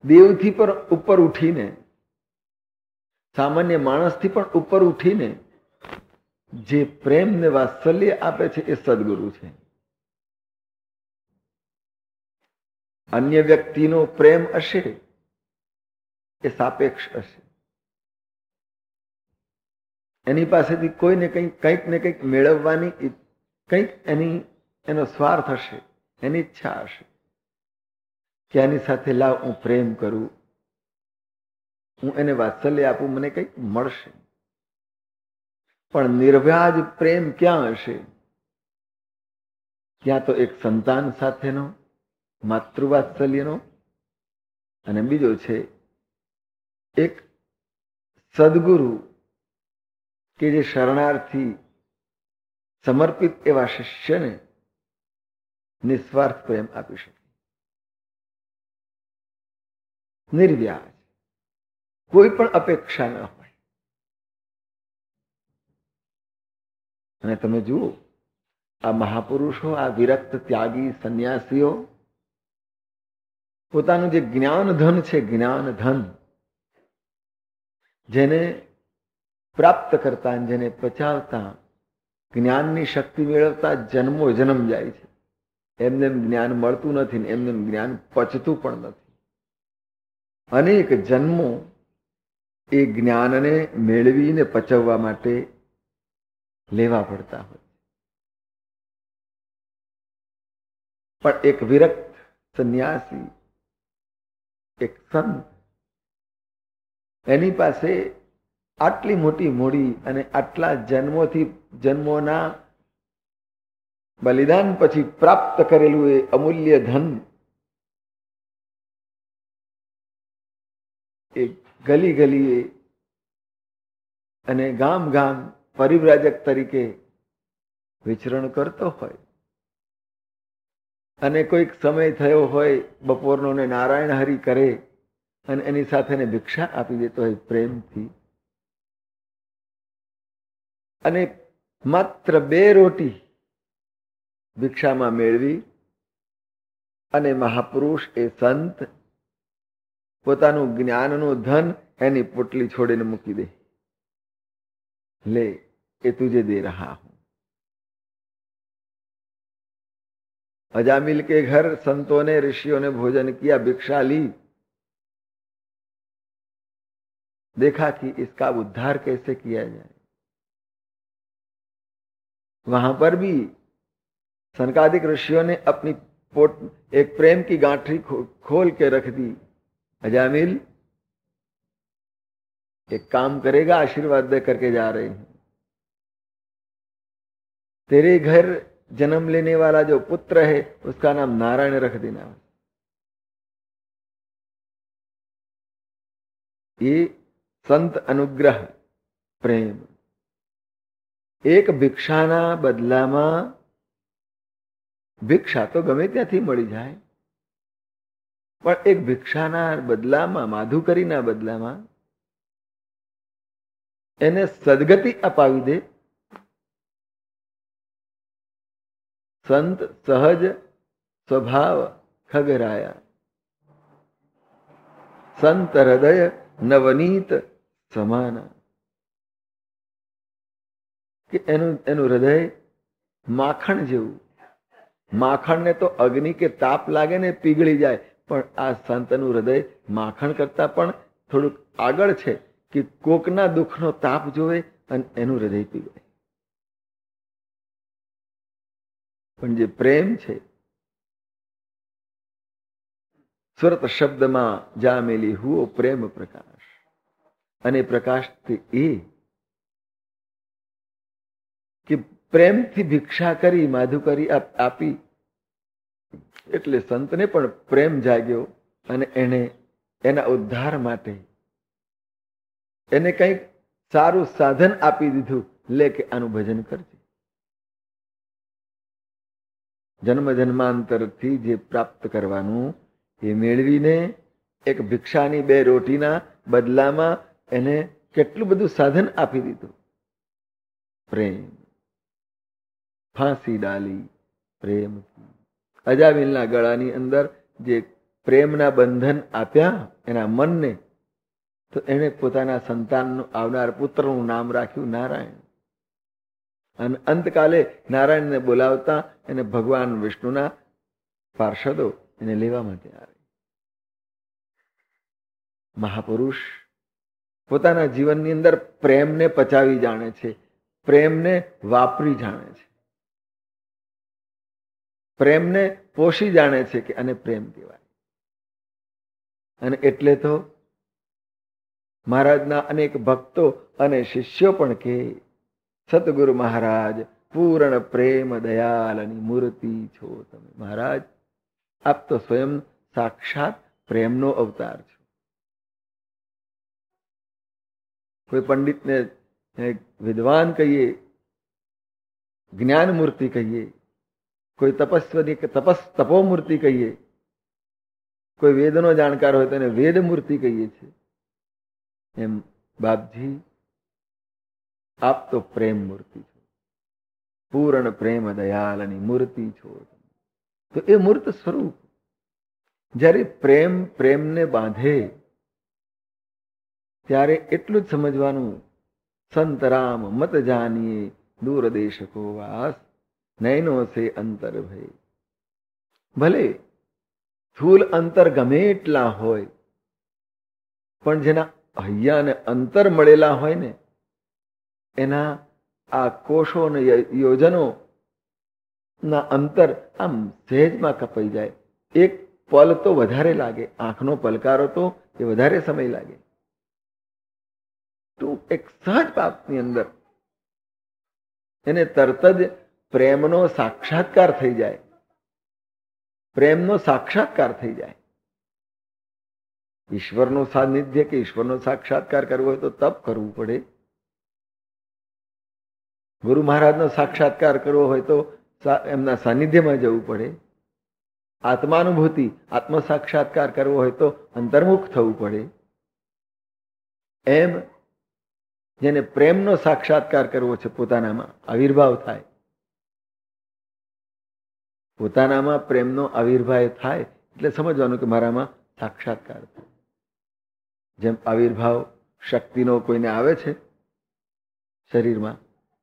દેવથી પણ ઉપર ઉઠીને, સામાન્ય માણસથી પણ ઉપર ઉઠીને જે પ્રેમ ને વાત્સલ્ય આપે છે એ સદગુરુ છે. અન્ય વ્યક્તિનો પ્રેમ હશે એ સાપેક્ષ હશે. એની પાસેથી કોઈને કંઈક ને કંઈક મેળવવાની કંઈક એનો સ્વાર્થ હશે, એની ઈચ્છા હશે કે આની સાથે લાવ હું પ્રેમ કરું, હું એને વાત્સલ્ય આપું, મને કંઈક મળશે. પણ નિર્વ્યાજ પ્રેમ ક્યાં હશે? ત્યાં તો એક સંતાન સાથેનો માતૃવાત્સલ્યનો, અને બીજો છે એક સદગુરુ કે જે શરણાર્થી સમર્પિત એવા શિષ્યને નિસ્વાર્થ પ્રેમ આપી શકે. નિર્વ્યાજ, કોઈ પણ અપેક્ષા ન હોય. અને તમે જુઓ આ મહાપુરુષો, આ વિરક્ત ત્યાગી સંન્યાસીઓ પોતાનું જે જ્ઞાન ધન છે, જ્ઞાન ધન જેને પ્રાપ્ત કરતા, જેને પચાવતા, જ્ઞાનની શક્તિ મેળવતા જન્મો જન્મ જાય છે. એમને જ્ઞાન મળતું નથી ને એમને જ્ઞાન પચતું પણ નથી. અનેક જન્મો એ જ્ઞાનને મેળવીને પચવવા માટે લેવા પડતા હોય. પણ એક વિરક્ત સંન્યાસી, એક સંત, એની પાસે આટલી મોટી મૂડી અને આટલા જન્મોના બલિદાન પછી પ્રાપ્ત કરેલું એ અમૂલ્ય ધન એ ગલી ગલીએ અને ગામ ગામ પરિવ્રાજક તરીકે વિચરણ કરતો હોય, અને કોઈક સમય થયો હોય બપોરનો ને નારાયણ હરિ કરે અને એની સાથે ભિક્ષા આપી દેતો હોય પ્રેમથી, અને માત્ર 2 રોટી ભિક્ષામાં મેળવી અને મહાપુરુષ એ સંત પોતાનું જ્ઞાનનું ધન એની પોટલી છોડીને મૂકી દે. લે, એ તુજે દે રહા હું. अजामिल के घर संतों ने ऋषियों ने भोजन किया, भिक्षा ली, देखा कि इसका उद्धार कैसे किया जाए. वहां पर भी सनकादिक ऋषियों ने अपनी एक प्रेम की गांठी खोल के रख दी. अजामिल एक काम करेगा, आशीर्वाद दे करके जा रहे हैं. तेरे घर जन्म लेने वाला जो पुत्र है उसका नाम नारायण रख देना. ये संत अनुग्रह प्रेम. એક ભિક્ષાના બદલામાં, ભિક્ષા તો ગમે ત્યાંથી મળી જાય, પણ એક ભિક્ષાના બદલામાં, માધુકરીના બદલામાં એને સદગતિ અપાવી દે. સંત સહજ સ્વભાવ ખગરાયા, સંત હૃદય નવનીત સમાના. કે એનું હૃદય માખણ જેવું. માખણને તો અગ્નિ કે તાપ લાગે ને પીગળી જાય, પણ આ સંતનું હૃદય માખણ કરતા પણ થોડુંક આગળ છે કે કોકના દુઃખનો તાપ જોવે અને એનું હૃદય પીગળે. પણ જે પ્રેમ છે, સુરત શબ્દમાં જામેલી હુઓ પ્રેમ પ્રકાશ, અને પ્રકાશથી એ કે પ્રેમથી ભિક્ષા કરી, માધુકરી આપી, એટલે સંતને પણ પ્રેમ જાગ્યો અને એને એના ઉદ્ધાર માટે એને કંઈક સારું સાધન આપી દીધું. લે કે આનું ભજન કરજે. જન્મ જન્માંતરથી જે પ્રાપ્ત કરવાનું એ મેળવીને એક ભિક્ષાની 2 રોટીના બદલામાં એને કેટલું બધું સાધન આપી દીધું. પ્રેમ. ફાંસી ડાલી પ્રેમ. અજામિલના ગળાની અંદર જે પ્રેમના બંધન આપ્યા એના મનને, તો એણે પોતાના સંતાનનું આવનાર પુત્રનું નામ રાખ્યું નારાયણ. અને અંતકાલે નારાયણને બોલાવતા એને ભગવાન વિષ્ણુના પાર્ષદો એને લેવા માટે આવે. મહાપુરુષ પોતાના જીવનની અંદર પ્રેમને પચાવી જાણે છે, પ્રેમને વાપરી જાણે છે, પ્રેમને પોષી જાણે છે કે અને પ્રેમ કહેવાય. અને એટલે તો મહારાજના અનેક ભક્તો અને શિષ્યો પણ કહે, સતગુરુ મહારાજ પૂર્ણ પ્રેમ દયાલની મૂર્તિ છો તમે. મહારાજ આપ તો સ્વયં સાક્ષાત પ્રેમનો અવતાર છો. કોઈ પંડિતને વિદ્વાન કહીએ, જ્ઞાન મૂર્તિ કહીએ, કોઈ તપસ્વી કે તપોમૂર્તિ કહીએ, કોઈ વેદનો જાણકાર હોય તો એને વેદ મૂર્તિ કહીએ છીએ. એમ બાપજી આપ તો પ્રેમ મૂર્તિ છો, પૂર્ણ પ્રેમ દયાલની મૂર્તિ છો. તો એ મૂર્ત સ્વરૂપ જ્યારે પ્રેમને બાંધે ત્યારે એટલું જ સમજવાનું, સંત રામ મત જાનીએ દૂર દેશ કો વાસ, નૈનો સે અંતર ભય. ભલે સ્થૂલ અંતર ગમે એટલા હોય, પણ જેના હૈયાને અંતર મળેલા હોય ને, એના આ કોષો અને યોજનો ના અંતર આમ સહેજમાં કપાઈ જાય. એક પલ તો વધારે લાગે, આંખનો પલકારો તો એ વધારે સમય લાગે. તો એક સહજ બાપની અંદર એને તરત જ પ્રેમનો સાક્ષાત્કાર થઈ જાય, પ્રેમનો સાક્ષાત્કાર થઈ જાય. ઈશ્વરનું સાનિધ્ય કે ઈશ્વરનો સાક્ષાત્કાર કરવો હોય તો તપ કરવું પડે. ગુરુ મહારાજનો સાક્ષાત્કાર કરવો હોય તો એમના સાનિધ્યમાં જવું પડે. આત્માનુભૂતિ, આત્મ સાક્ષાત્કાર કરવો હોય તો અંતર્મુખ થવું પડે. એમ જેને પ્રેમનો સાક્ષાત્કાર કરવો છે, પોતાનામાં આવિર્ભાવ થાય, પોતાનામાં પ્રેમનો આવિર્ભાવ થાય એટલે સમજવાનું કે મારામાં સાક્ષાત્કાર થાય. જેમ આવિર્ભાવ શક્તિનો કોઈને આવે છે શરીરમાં,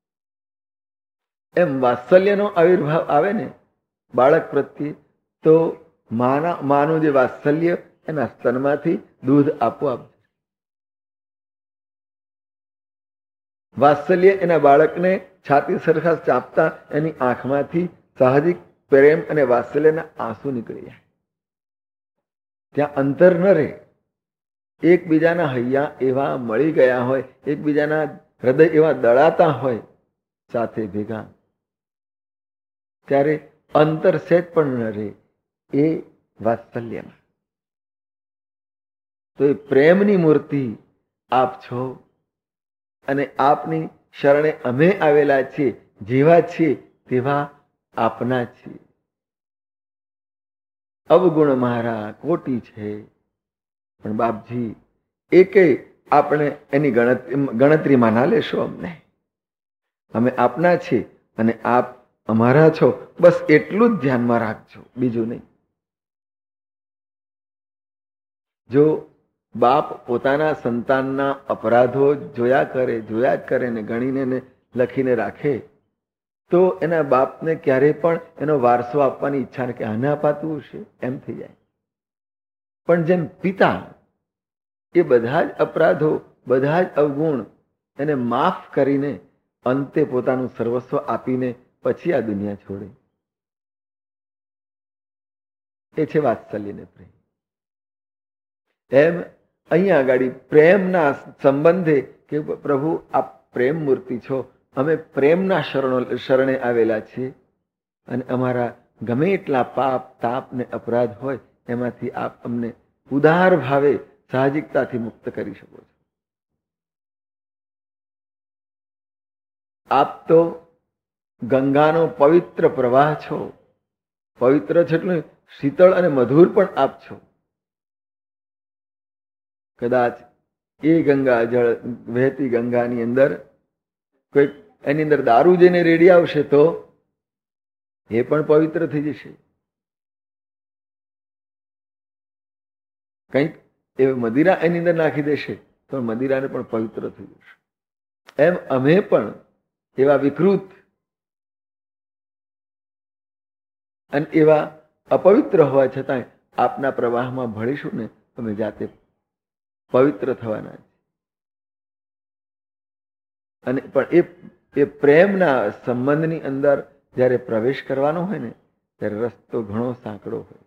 એમ વાત્સલ્યનો આવિર્ભાવ આવે ને બાળક પ્રત્યે, તો માનું જે વાત્સલ્ય એના સ્તનમાંથી દૂધ આપોઆપ, વાત્સલ્ય એના બાળકને છાતી સરખા ચાપતા એની આંખમાંથી સાહજિક પ્રેમ અને વાત્સલ્યના આંસુ નીકળી જાય. ત્યાં અંતર ન રહે. એકબીજાના હૈયા એવા મળી ગયા હોય, એકબીજાના હૃદય એવા દળાતા હોય સાથે ભેગા, ત્યારે અંતર સહેજ પણ ન રહે એ વાત્સલ્યમાં. તો એ પ્રેમની મૂર્તિ આપ છો અને આપની શરણે અમે આવેલા છીએ. જેવા છીએ તેવા આપના છીએ. અવગુણ મારા કોટી છે, પણ બાપજી એકે આપણે એની ગણતરીમાં ના લેશો. અમે આપના છીએ અને આપ અમારા છો, બસ એટલું જ ધ્યાનમાં રાખજો, બીજું નહીં. જો બાપ પોતાના સંતાનના અપરાધો જોયા જ કરે ને ગણીને લખીને રાખે, તો એના બાપને ક્યારેય પણ એનો વારસો આપવાની ઈચ્છા ને કે આને અપાતું હશે એમ થઈ જાય. પણ જેમ પિતા એ બધા જ અપરાધો, બધા જ અવગુણ એને માફ કરીને અંતે પોતાનું સર્વસ્વ આપીને પછી આ દુનિયા છોડે, એ છે વાત્સલ્યને પ્રેમ. એમ અહીંયા આગળ પ્રેમના સંબંધે કે પ્રભુ આપ પ્રેમ મૂર્તિ છો, અમે પ્રેમના શરણે આવેલા છીએ અને અમારા ગમે એટલા પાપ, તાપ ને અપરાધ હોય એમાંથી આપ અમને ઉદાર ભાવે સાહજિકતાથી મુક્ત કરી શકો છો. આપ તો ગંગાનો પવિત્ર પ્રવાહ છો. પવિત્ર છે એટલે શીતળ અને મધુર પણ આપ છો. કદાચ એ ગંગા જળ વહેતી ગંગાની અંદર કોઈ એની અંદર દારૂ જઈને રેડી આવશે તો એ પણ પવિત્ર થઈ જશે. કંઈક એ મદિરા એની અંદર નાખી દેશે તો મદિરાને પણ પવિત્ર થઈ જશે. એમ અમે પણ એવા વિકૃત અને એવા અપવિત્ર હોવા છતાં આપના પ્રવાહમાં ભળીશું ને તમે જાતે પવિત્ર થવાના છે. અને પણ એ પ્રેમના સંબંધની અંદર જ્યારે પ્રવેશ કરવાનો હોય ને ત્યારે રસ્તો ઘણો સાંકડો હોય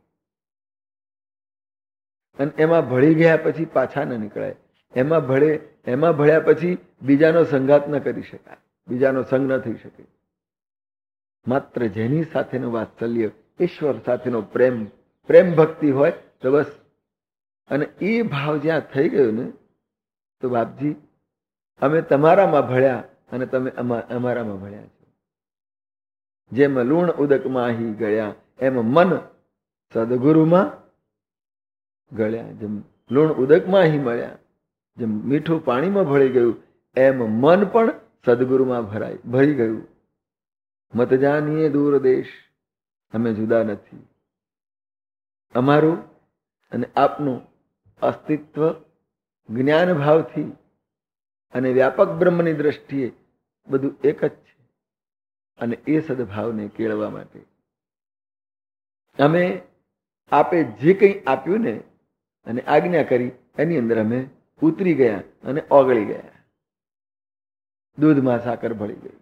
અને એમાં ભળી ગયા પછી પાછા ન નીકળાય. એમાં ભળ્યા પછી બીજાનો સંઘાત ન કરી શકાય, બીજાનો સંગ ન થઈ શકે. માત્ર જેની સાથેનું વાત્સલ્ય, ઈશ્વર સાથેનો પ્રેમ ભક્તિ હોય તો બસ. અને એ ભાવ જ્યાં થઈ ગયો ને તો બાપજી અમે તમારામાં ભળ્યા અને તમે અમારામાં ભળ્યા છો. જેમ લૂણ ઉદકમાં હી ગળ્યા એમ મન સદગુરુમાં ગળ્યા. જેમ લૂણ ઉદકમાં હી મળ્યા, જેમ મીઠું પાણીમાં ભળી ગયું એમ મન પણ સદગુરુમાં ભરી ગયું. મત જાનીએ દૂર દેશ, અમે જુદા નથી. અમારું અને આપનું અસ્તિત્વ જ્ઞાન ભાવથી અને વ્યાપક બ્રહ્મની દ્રષ્ટિએ બધું એક જ છે. અને એ સદભાવને કેળવવા માટે અમે આપે જે કંઈ આપ્યું ને અને આજ્ઞા કરી એની અંદર અમે ઉતરી ગયા અને ઓગળી ગયા. દૂધમાં સાકર ભળી ગઈ.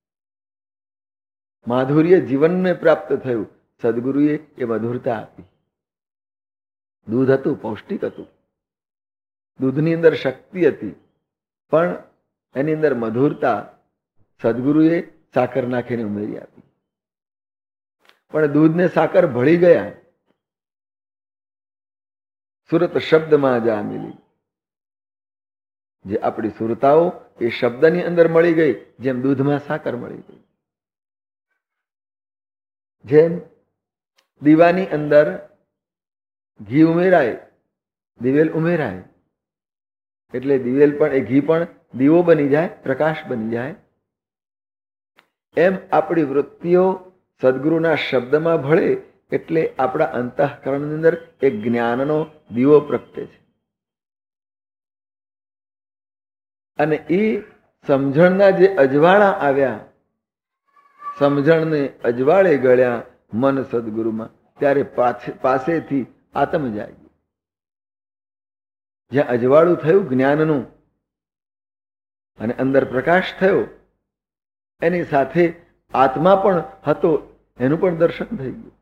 માધુર્ય જીવનને પ્રાપ્ત થયું. સદગુરુએ એ મધુરતા આપી. દૂધ હતું, પૌષ્ટિક હતું, દૂધની અંદર શક્તિ હતી, પણ એની અંદર મધુરતા સદગુરુએ સાકર નાખીને ઉમેરી આપી. પણ દૂધને સાકર ભળી ગયા. સુરત શબ્દમાં જા મિલી. જે આપણી સુરતાઓ એ શબ્દની અંદર મળી ગઈ, જેમ દૂધમાં સાકર મળી ગઈ. જેમ દીવાની અંદર ઘી ઉમેરાય, દિવેલ ઉમેરાય એટલે દિવેલ પણ એ ઘી પણ દીવો બની જાય, પ્રકાશ બની જાય. એમ આપણી વૃત્તિઓ સદગુરુના શબ્દમાં ભળે એટલે આપણા અંતઃકરણની અંદર એક જ્ઞાનનો દીવો પ્રગટે છે. અને એ સમજણના જે અજવાળા આવ્યા, સમજણને અજવાળે ગળ્યા મન સદગુરુમાં, ત્યારે પાસેથી આત્મ જાગ્યું. જ્યાં અજવાળું થયું જ્ઞાનનું અને અંદર પ્રકાશ થયો, એની સાથે આત્મા પણ હતો, એનું પણ દર્શન થઈ ગયું.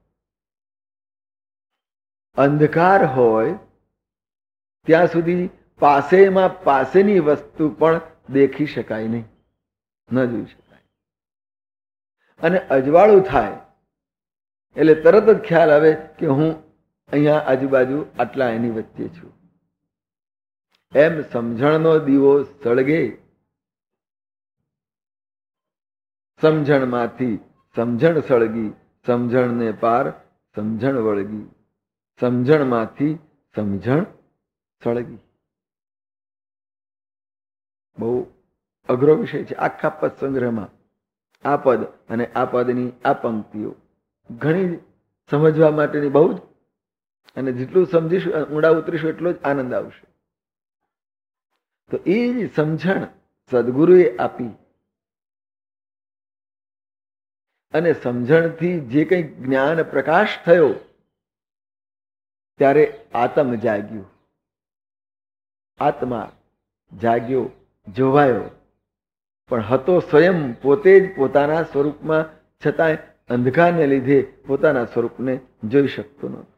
અંધકાર હોય ત્યાં સુધી પાસેમાં પાસેની વસ્તુ પણ દેખી શકાય નહીં, ન જોઈ શકાય. અને અજવાળું થાય એટલે તરત જ ખ્યાલ આવે કે હું અહીંયા આજુબાજુ આટલા એની વચ્ચે છું. એમ સમજણનો દીવો સળગે. સમજણમાંથી સમજણ સળગી, સમજણને પાર સમજણ વળગી. સમજણમાંથી સમજણ સળગી. બહુ અઘરો વિષય છે. આખા પદ સંગ્રહમાં આ પદ અને આ પદની આ પંક્તિઓ ઘણી સમજવા માટેની બહુ જ, અને જેટલું સમજીશું ઊંડા ઉતરીશું એટલો જ આનંદ આવશે. તો એ જ સમજણ સદગુરુએ આપી અને સમજણથી જે કંઈ જ્ઞાન પ્રકાશ થયો ત્યારે આત્મ જાગ્યું. આત્મા જાગ્યો, જોવાયો, પણ હતો સ્વયં પોતે જ પોતાના સ્વરૂપમાં, છતાંય અંધકારને લીધે પોતાના સ્વરૂપને જોઈ શકતો નહોતો.